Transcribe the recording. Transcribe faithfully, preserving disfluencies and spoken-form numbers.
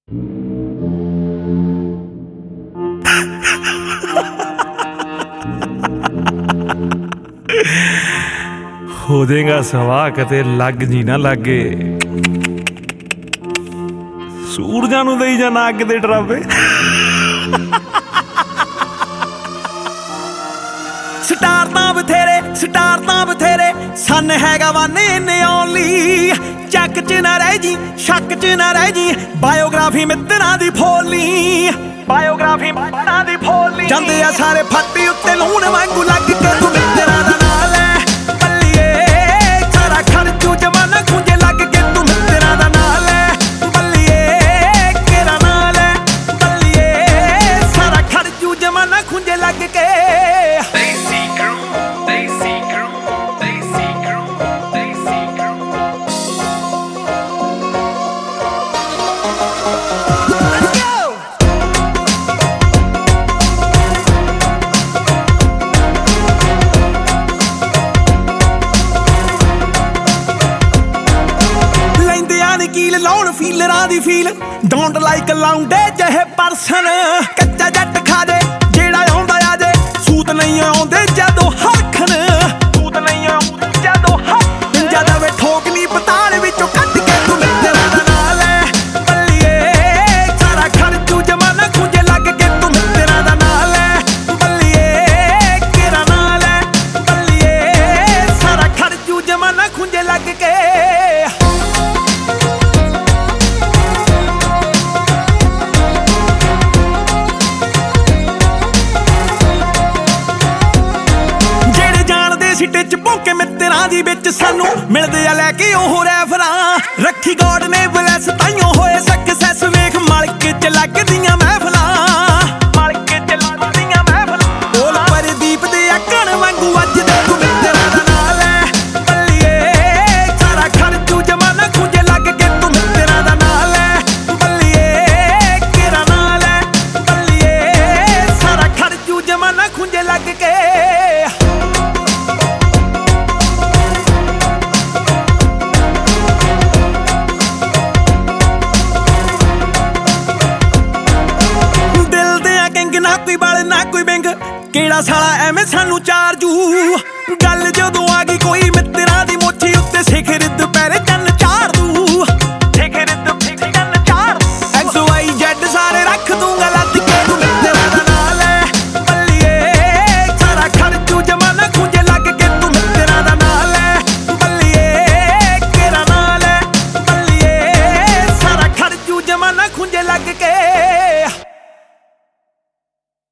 ਹੋ ਜਾਏਗਾ ਸਵਾਹ ਕਿਤੇ ਲੱਗ ਜੀ ਨਾ ਲਾਗੇ, ਸੂਰਜਾਂ ਨੂੰ ਦੇਈ ਜਾਣਾ ਅੱਗ ਦੇ ਡਰਾਵੇ। ਸਟਾਰ ਤਾਂ ਬਥੇਰੇ ਸਟਾਰ ਤਾਂ ਬਥੇਰੇ ਸਨ ਹੈਗਾ ਵਨ ਇਨ ਓਨਲੀ। ਚੱਕ ਚ ਨਾ ਰਹਿ ਜੀ ਸ਼ੱਕ ਚ ਨਾ ਰਹਿ ਜੀ, ਬਾਇਓਗ੍ਰਾਫੀ ਮਿੱਤਰਾਂ ਦੀ ਫੋਲੀ, ਬਾਇਓਗ੍ਰਾਫੀ ਮਿੱਤਰਾਂ ਦੀ ਫੋਲੀ। ਜਾਂਦੇ ਆ ਸਾਰੇ ਫੱਟੀ ਉੱਤੇ ਲੂਣ ਵਾਂਗੂ ਲੱਗ ਕੇ ਤੂੰ ਮਿੱਤਰਾਂ ਦਾ ਨਾਂ ਲੈ ਬੱਲੀਏ, ਸਾਰਾ ਖਰਚੂ ਜਮਾਨਾ ਖੁੰਝੇ ਲੱਗ ਕੇ ਤੂੰ ਮਿੱਤਰਾਂ ਦਾ ਨਾਂ ਲੈ ਬੱਲੀਏ, ਕਿਹੜਾ ਨਾਂ ਲੈ ਬੱਲੀਏ, ਸਾਰਾ ਖਰਚੂ ਜਮਾਨਾ ਖੁੰਝੇ ਲੱਗ ਕੇ। ਕੀਲ ਲਾਉਣ ਫੀਲਰਾਂ ਦੀ ਫੀਲ, ਡੋਂਟ ਲਾਈਕ ਲਾਉਂਡੇ ਜਿਹੇ ਪਰਸਨ। ਕੱਚਾ ਜੱਟ ਖਾ ਜੇ ਜਿਹੜਾ ਆਉਂਦਾ ਆ ਜੇ, ਸੂਤ ਨਹੀਂ ਆਉਂਦੇ ਜਦੋਂ ਹਰਖਣ, ਸੂਤ ਨਹੀਂ ਆਉਂਦੇ ਜਦੋਂ ਹਰਖਣ। ਜਿਆਦਾ ਵੇ ਠੋਕ ਲਈ ਪਤਾਲ ਵਿੱਚੋਂ ਕੱਢ ਕੇ ਤੂੰ ਮਿੱਤਰਾਂ ਦਾ ਨਾਂ ਲੈ ਬੱਲੀਏ, ਸਾਰਾ ਖਰਚੂ ਜਮਾਨਾ ਖੁੰਝੇ ਲੱਗ ਕੇ ਤੂੰ ਮਿੱਤਰਾਂ ਦਾ ਨਾਂ ਲੈ ਬੱਲੀਏ, ਕਿਹੜਾ ਨਾਂ ਲੈ ਬੱਲੀਏ, ਸਾਰਾ ਖਰਚੂ ਜਮਾਨਾ ਖੁੰਝੇ ਲੱਗ ਕੇ। ਸਿੱਟੇ ਚ ਭੌਂਕੇ ਮਿੱਤਰਾਂ ਦੀ ਵਿੱਚ ਸਾਨੂੰ ਮਿਲਦੇ ਆ ਲੈ ਕੇ ਉਹ ਰੈਫਰਾਂ। ਰੱਖੀ ਗੋਡ ਨੇ ਬਲੈਸ ਤਾਈਓ ਹੋਏ ਸਕਸੈਸ, ਵੇਖ ਮਲਕੇ ਚ ਲੱਗਦੀਆਂ ਮਹਿਫਲਾਂ, ਮਲਕੇ ਚ ਲੱਗਦੀਆਂ ਮਹਿਫਲਾਂ। ਬੋਲ ਪਰਦੀਪ ਦੇ ਆਕਣ ਵਾਂਗੂ ਅੱਜ ਦੇ ਤੂੰ ਮਿੱਤਰਾਂ ਦਾ ਨਾਂ ਲੈ ਬੱਲੀਏ, ਸਾਰਾ ਖਰਚੂ ਜਮਾਨਾ ਖੁੰਝੇ ਲੱਗ ਕੇ ਤੂੰ ਮਿੱਤਰਾਂ ਦਾ ਨਾਂ ਲੈ ਬੱਲੀਏ, ਕਿਹੜਾ ਨਾਂ ਲੈ ਬੱਲੀਏ, ਸਾਰਾ ਖਰਚੂ ਜਮਾਨਾ ਖੁੰਝੇ ਲੱਗ ਕੇ। ਨਾ ਕੋਈ ਬਲ ਨਾ ਕੋਈ ਬਿੰਗ, ਕਿਹੜਾ ਸਾਲਾ ਐਵੇਂ ਸਾਨੂੰ ਚਾਰਜੂ। ਗੱਲ ਜਦੋਂ ਆ ਗਈ ਕੋਈ ਮਿੱਤਰਾਂ ਦੀ ਮੋਚੀ ਉੱਤੇ, ਸਿਖਰ ਦੁਪਹਿਰੇ ਚੰਨ ਚਾੜ ਦੂ, ਸਿਖਰ ਦੁਪਹਿਰੇ ਚੰਨ ਚਾੜ। ਐਕਸ ਵਾਈ ਜ਼ੈਡ ਸਾਰੇ ਰੱਖ ਦੂੰਗਾ ਲੱਦ ਕੇ ਤੂੰ ਮਿੱਤਰਾਂ ਦਾ ਨਾਂ ਲੈ ਬੱਲੀਏ, ਸਾਰਾ ਖਰਚੂ ਜਮਾਨਾ ਖੁੰਝੇ ਲੱਗ ਕੇ ਤੂੰ ਮਿੱਤਰਾਂ ਦਾ ਨਾਂ ਲੈ ਬੱਲੀਏ, ਕਿਹੜਾ ਨਾਂ ਲੈ ਬੱਲੀਏ, ਸਾਰਾ ਖਰਚੂ ਜਮਾਨਾ ਖੁੰਝੇ ਲੱਗ ਕੇ।